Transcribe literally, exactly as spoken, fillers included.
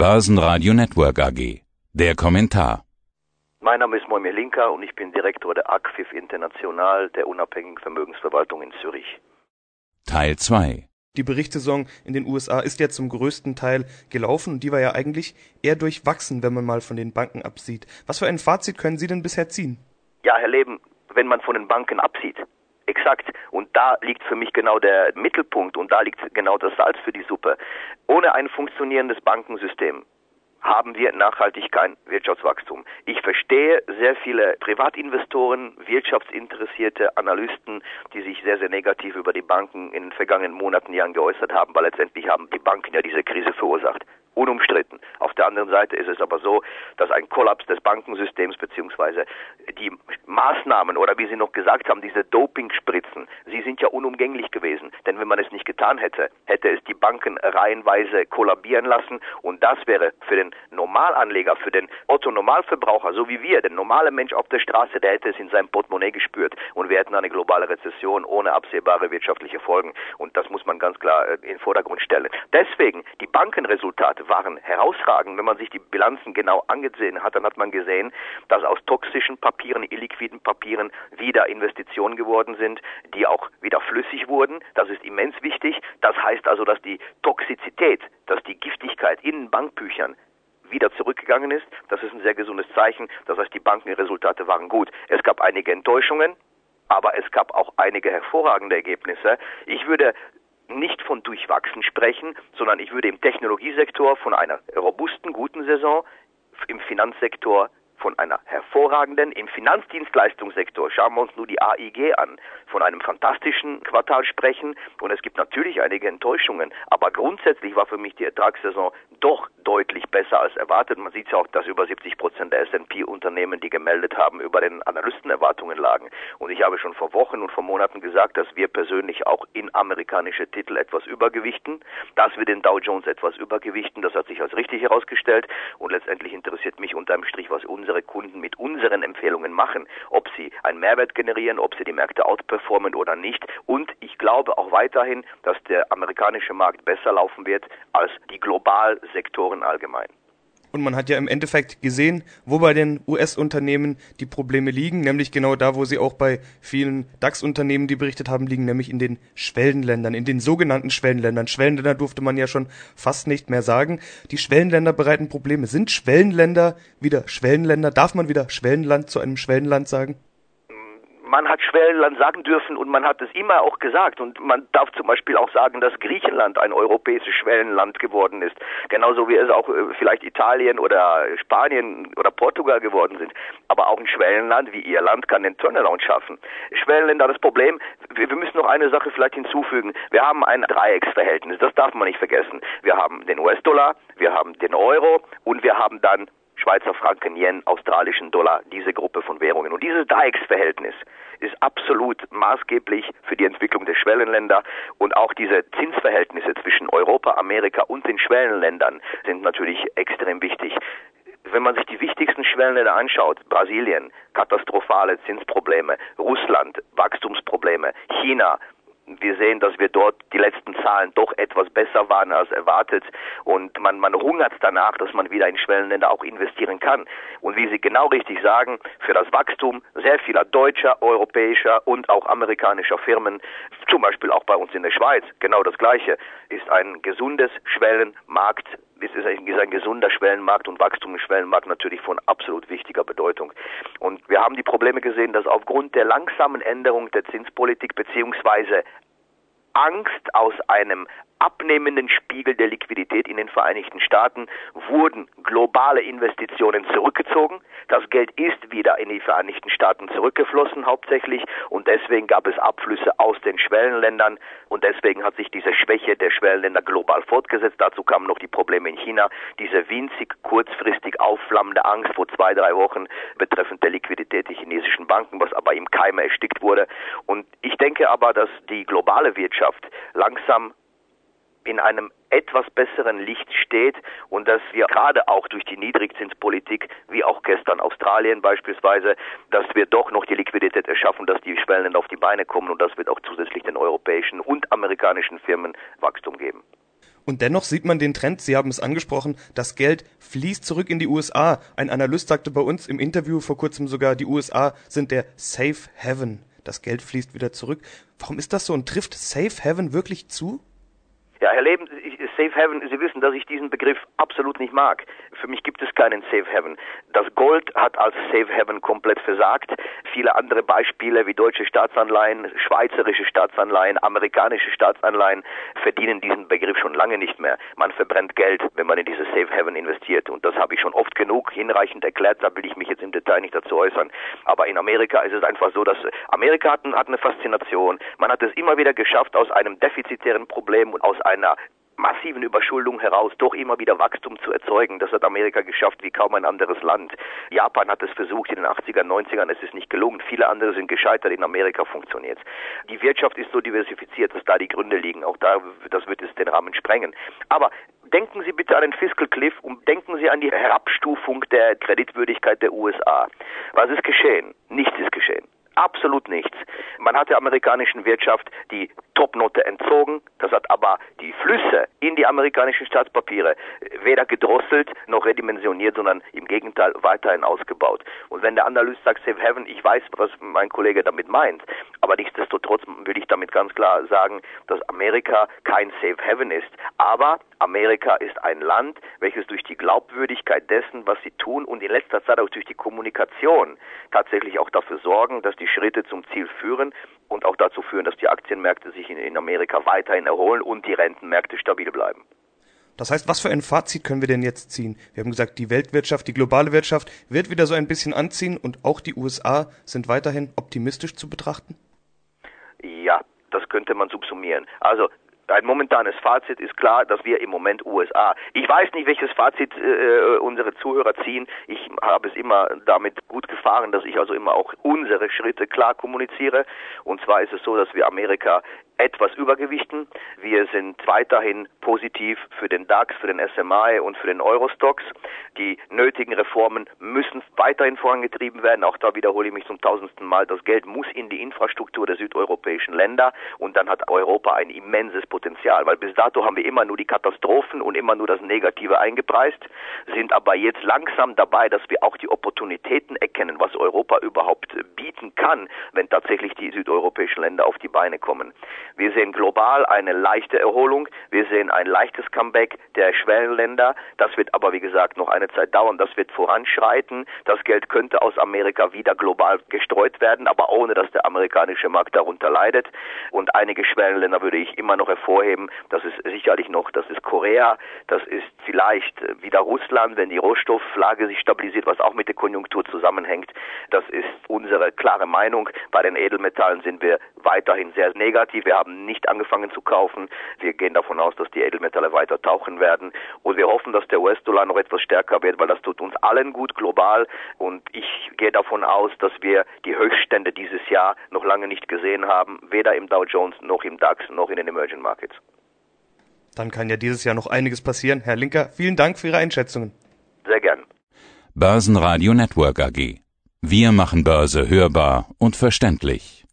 Börsenradio Network A G. Der Kommentar. Mein Name ist Moimir Linka und ich bin Direktor der A G F I F International, der unabhängigen Vermögensverwaltung in Zürich. Teil zwei. Die Berichtssaison in den U S A ist ja zum größten Teil gelaufen und die war ja eigentlich eher durchwachsen, wenn man mal von den Banken absieht. Was für ein Fazit können Sie denn bisher ziehen? Ja, Herr Leben, wenn man von den Banken absieht, exakt. Und da liegt für mich genau der Mittelpunkt und da liegt genau das Salz für die Suppe. Ohne ein funktionierendes Bankensystem haben wir nachhaltig kein Wirtschaftswachstum. Ich verstehe sehr viele Privatinvestoren, wirtschaftsinteressierte Analysten, die sich sehr, sehr negativ über die Banken in den vergangenen Monaten, Jahren geäußert haben, weil letztendlich haben die Banken ja diese Krise verursacht. Unumstritten. Auf der anderen Seite ist es aber so, dass ein Kollaps des Bankensystems beziehungsweise die Maßnahmen oder wie Sie noch gesagt haben, diese Dopingspritzen, sie sind ja unumgänglich gewesen. Denn wenn man es nicht getan hätte, hätte es die Banken reihenweise kollabieren lassen und das wäre für den Normalanleger, für den Otto-Normalverbraucher, so wie wir, der normale Mensch auf der Straße, der hätte es in seinem Portemonnaie gespürt und wir hätten eine globale Rezession ohne absehbare wirtschaftliche Folgen und das muss man ganz klar in den Vordergrund stellen. Deswegen, die Bankenresultate waren herausragend. Wenn man sich die Bilanzen genau angesehen hat, dann hat man gesehen, dass aus toxischen Papieren, illiquiden Papieren wieder Investitionen geworden sind, die auch wieder flüssig wurden. Das ist immens wichtig. Das heißt also, dass die Toxizität, dass die Giftigkeit in Bankbüchern wieder zurückgegangen ist. Das ist ein sehr gesundes Zeichen. Das heißt, die Bankenresultate waren gut. Es gab einige Enttäuschungen, aber es gab auch einige hervorragende Ergebnisse. Ich würde nicht von durchwachsen sprechen, sondern ich würde im Technologiesektor von einer robusten, guten Saison, im Finanzsektor von einer hervorragenden, im Finanzdienstleistungssektor, schauen wir uns nur die A I G an, von einem fantastischen Quartal sprechen und es gibt natürlich einige Enttäuschungen, aber grundsätzlich war für mich die Ertragssaison doch deutlich besser als erwartet. Man sieht ja auch, dass über siebzig Prozent der S und P-Unternehmen, die gemeldet haben, über den Analystenerwartungen lagen und ich habe schon vor Wochen und vor Monaten gesagt, dass wir persönlich auch in amerikanische Titel etwas übergewichten, dass wir den Dow Jones etwas übergewichten, das hat sich als richtig herausgestellt und letztendlich interessiert mich unterm Strich, was unsere Kunden mit unseren Empfehlungen machen, ob sie einen Mehrwert generieren, ob sie die Märkte outperformen oder nicht. Und ich glaube auch weiterhin, dass der amerikanische Markt besser laufen wird als die Globalsektoren allgemein. Und man hat ja im Endeffekt gesehen, wo bei den U S-Unternehmen die Probleme liegen, nämlich genau da, wo sie auch bei vielen DAX-Unternehmen, die berichtet haben, liegen, nämlich in den Schwellenländern, in den sogenannten Schwellenländern. Schwellenländer durfte man ja schon fast nicht mehr sagen. Die Schwellenländer bereiten Probleme. Sind Schwellenländer wieder Schwellenländer? Darf man wieder Schwellenland zu einem Schwellenland sagen? Man hat Schwellenland sagen dürfen und man hat es immer auch gesagt und man darf zum Beispiel auch sagen, dass Griechenland ein europäisches Schwellenland geworden ist, genauso wie es auch vielleicht Italien oder Spanien oder Portugal geworden sind, aber auch ein Schwellenland wie Irland kann den Turnaround schaffen. Schwellenländer, das Problem, wir müssen noch eine Sache vielleicht hinzufügen, wir haben ein Dreiecksverhältnis, das darf man nicht vergessen. Wir haben den U S-Dollar, wir haben den Euro und wir haben dann Schweizer Franken, Yen, australischen Dollar, diese Gruppe von Währungen. Und dieses Dreiecksverhältnis ist absolut maßgeblich für die Entwicklung der Schwellenländer und auch diese Zinsverhältnisse zwischen Europa, Amerika und den Schwellenländern sind natürlich extrem wichtig. Wenn man sich die wichtigsten Schwellenländer anschaut, Brasilien, katastrophale Zinsprobleme, Russland, Wachstumsprobleme, China, wir sehen, dass wir dort die letzten Zahlen doch etwas besser waren als erwartet und man, man hungert danach, dass man wieder in Schwellenländer auch investieren kann. Und wie Sie genau richtig sagen, für das Wachstum sehr vieler deutscher, europäischer und auch amerikanischer Firmen, zum Beispiel auch bei uns in der Schweiz, genau das Gleiche, ist ein gesundes Schwellenmarkt, ist ein, ist ein gesunder Schwellenmarkt und Wachstum im Schwellenmarkt natürlich von absolut wichtiger Bedeutung. Und wir haben die Probleme gesehen, dass aufgrund der langsamen Änderung der Zinspolitik beziehungsweise Angst aus einem abnehmenden Spiegel der Liquidität in den Vereinigten Staaten wurden globale Investitionen zurückgezogen. Das Geld ist wieder in die Vereinigten Staaten zurückgeflossen hauptsächlich und deswegen gab es Abflüsse aus den Schwellenländern und deswegen hat sich diese Schwäche der Schwellenländer global fortgesetzt. Dazu kamen noch die Probleme in China, diese winzig kurzfristig aufflammende Angst vor zwei, drei Wochen betreffend der Liquidität der chinesischen Banken, was aber im Keime erstickt wurde. Und ich denke aber, dass die globale Wirtschaft langsam in einem etwas besseren Licht steht und dass wir gerade auch durch die Niedrigzinspolitik, wie auch gestern Australien beispielsweise, dass wir doch noch die Liquidität erschaffen, dass die Schwellenländer auf die Beine kommen und das wird auch zusätzlich den europäischen und amerikanischen Firmen Wachstum geben. Und dennoch sieht man den Trend, Sie haben es angesprochen, das Geld fließt zurück in die U S A. Ein Analyst sagte bei uns im Interview vor kurzem sogar, die U S A sind der Safe Haven. Das Geld fließt wieder zurück. Warum ist das so und trifft Safe Haven wirklich zu? Ja, Herr Leben, Safe Haven, Sie wissen, dass ich diesen Begriff absolut nicht mag. Für mich gibt es keinen Safe Haven. Das Gold hat als Safe Haven komplett versagt. Viele andere Beispiele wie deutsche Staatsanleihen, schweizerische Staatsanleihen, amerikanische Staatsanleihen verdienen diesen Begriff schon lange nicht mehr. Man verbrennt Geld, wenn man in dieses Safe Haven investiert. Und das habe ich schon oft genug hinreichend erklärt, da will ich mich jetzt im Detail nicht dazu äußern. Aber in Amerika ist es einfach so, dass Amerika hat eine Faszination. Man hat es immer wieder geschafft, aus einem defizitären Problem und aus einer massiven Überschuldung heraus doch immer wieder Wachstum zu erzeugen. Das hat Amerika geschafft wie kaum ein anderes Land. Japan hat es versucht in den achtzigern, neunzigern, es ist nicht gelungen. Viele andere sind gescheitert, in Amerika funktioniert es. Die Wirtschaft ist so diversifiziert, dass da die Gründe liegen. Auch da, das wird es den Rahmen sprengen. Aber denken Sie bitte an den Fiscal Cliff und denken Sie an die Herabstufung der Kreditwürdigkeit der U S A. Was ist geschehen? Nichts ist geschehen. Absolut nichts. Man hat der amerikanischen Wirtschaft die Topnote entzogen, das hat aber die Flüsse in die amerikanischen Staatspapiere weder gedrosselt noch redimensioniert, sondern im Gegenteil weiterhin ausgebaut. Und wenn der Analyst sagt Safe Haven, ich weiß, was mein Kollege damit meint, aber nichtsdestotrotz will ich damit ganz klar sagen, dass Amerika kein Safe Haven ist. Aber Amerika ist ein Land, welches durch die Glaubwürdigkeit dessen, was sie tun und in letzter Zeit auch durch die Kommunikation tatsächlich auch dafür sorgen, dass die Schritte zum Ziel führen und auch dazu führen, dass die Aktienmärkte sich in, in Amerika weiterhin erholen und die Rentenmärkte stabil bleiben. Das heißt, was für ein Fazit können wir denn jetzt ziehen? Wir haben gesagt, die Weltwirtschaft, die globale Wirtschaft wird wieder so ein bisschen anziehen und auch die U S A sind weiterhin optimistisch zu betrachten? Ja, das könnte man subsumieren. Also ein momentanes Fazit ist klar, dass wir im Moment U S A. Ich weiß nicht, welches Fazit äh, unsere Zuhörer ziehen. Ich habe es immer damit gut gefahren, dass ich also immer auch unsere Schritte klar kommuniziere. Und zwar ist es so, dass wir Amerika etwas übergewichten. Wir sind weiterhin positiv für den DAX, für den S M I und für den Eurostoxx. Die nötigen Reformen müssen weiterhin vorangetrieben werden. Auch da wiederhole ich mich zum tausendsten Mal. Das Geld muss in die Infrastruktur der südeuropäischen Länder und dann hat Europa ein immenses Potenzial, weil bis dato haben wir immer nur die Katastrophen und immer nur das Negative eingepreist, sind aber jetzt langsam dabei, dass wir auch die Opportunitäten erkennen, was Europa überhaupt bieten kann, wenn tatsächlich die südeuropäischen Länder auf die Beine kommen. Wir sehen global eine leichte Erholung, wir sehen ein leichtes Comeback der Schwellenländer, das wird aber wie gesagt noch eine Zeit dauern, das wird voranschreiten, das Geld könnte aus Amerika wieder global gestreut werden, aber ohne, dass der amerikanische Markt darunter leidet und einige Schwellenländer würde ich immer noch hervorheben, das ist sicherlich noch, das ist Korea, das ist vielleicht wieder Russland, wenn die Rohstofflage sich stabilisiert, was auch mit der Konjunktur zusammenhängt, das ist unsere klare Meinung. Bei den Edelmetallen sind wir weiterhin sehr negativ, wir haben nicht angefangen zu kaufen, wir gehen davon aus, dass die Edelmetalle weiter tauchen werden und wir hoffen, dass der U S-Dollar noch etwas stärker wird, weil das tut uns allen gut global und ich gehe davon aus, dass wir die Höchststände dieses Jahr noch lange nicht gesehen haben, weder im Dow Jones noch im DAX noch in den Emerging Markets. Dann kann ja dieses Jahr noch einiges passieren. Herr Linker, vielen Dank für Ihre Einschätzungen. Sehr gern. Börsenradio Network A G. Wir machen Börse hörbar und verständlich.